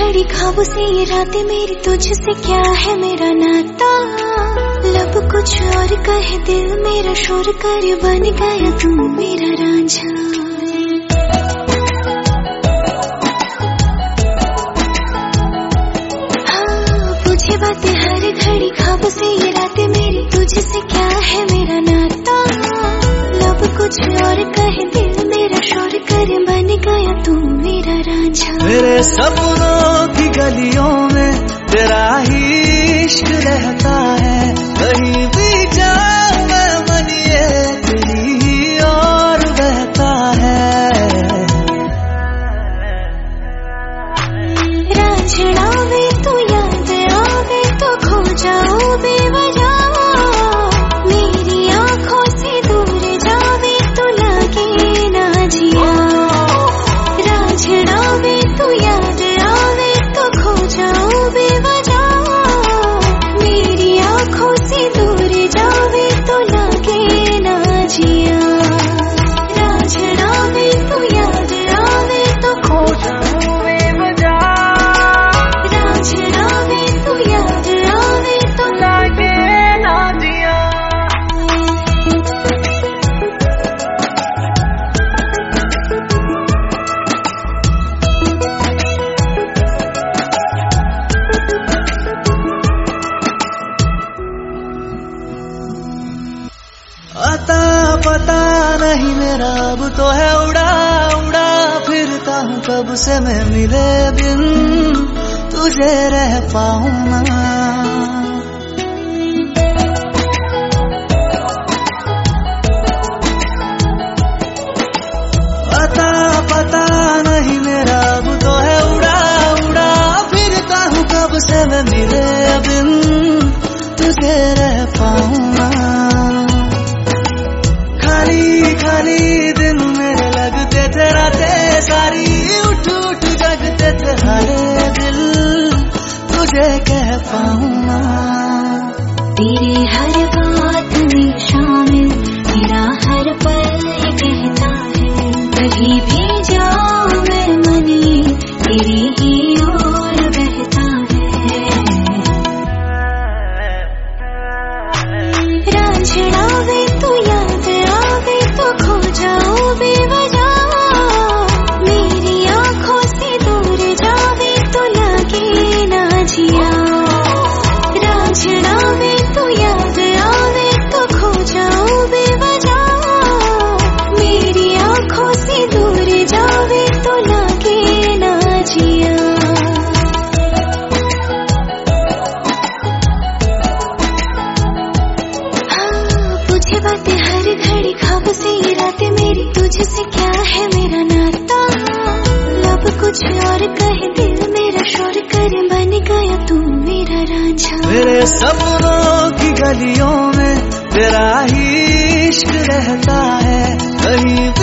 घड़ी ख्वाबों से ये रातें मेरी, तुझसे क्या है मेरा नाता। लब कुछ और कहे दिल मेरा शोर कर, बन गया तू मेरा रांझा। हाँ पूछे बातें हर घड़ी ख्वाबों से ये रातें मेरी, तुझसे क्या है मेरा नाता। लब कुछ और कहे दिल मेरा शोर कर, बन गया तू मेरा रांझा। मेरे सपनों की गलियों में तेरा ही इश्क रहता है, कहीं भी जाऊं मैं मन ये तेरी ही और बहता है। रांझना वे तू याद आवे तो खो जाओ बेवजह, मेरी आंखों से दूर जावे तो लगे ना जिया। रांझना वे तू याद आवे तो खो जाओ बेवजह, मेरी आंखों से दूर जावे तो लगे ना जिया। रांझना वे तू याद आवे तो खो जाओ बेवजह, रांझना वे तू याद आवे तो लगे ना जिया। आता पता नहीं मेरा अब तो है उड़ा उड़ा फिरता हूँ कब से मैं मिले बिन तुझे रह पाऊँ ना। आता पता नहीं मेरा अब तो है उड़ा उड़ा फिरता हूँ कब से मैं मिले बिन तुझे रह पाऊँ ना। खाली खाली दिन मेरे लगते थे रातें सारी, उठ उठ जगते थे हरे दिल तुझे कह पाऊँ ना। तेरी हर बात में शामिल मेरा हर पल कहता है, कहीं भी जाऊं मैं मनी तेरी ही ओर बहता है। रांझना वे तू याद आवे तो खो जाओ बेवजह, मेरी आंखों से दूर जावे तो लगे ना जिया। रांझना वे तू याद आवे तो खो जाओ बेवजह, मेरी आंखों से दूर जावे तो लगे ना जिया। पूछे बातें हर घड़ी ख्वाबों से ये रातें मेरी, तुझसे क्या है मेरा नाता। लब कुछ और कहे दिल मेरा शोर कर, बन गया तू मेरा रांझा। मेरे सपनों की गलियों में तेरा ही इश्क रहता है, कहीं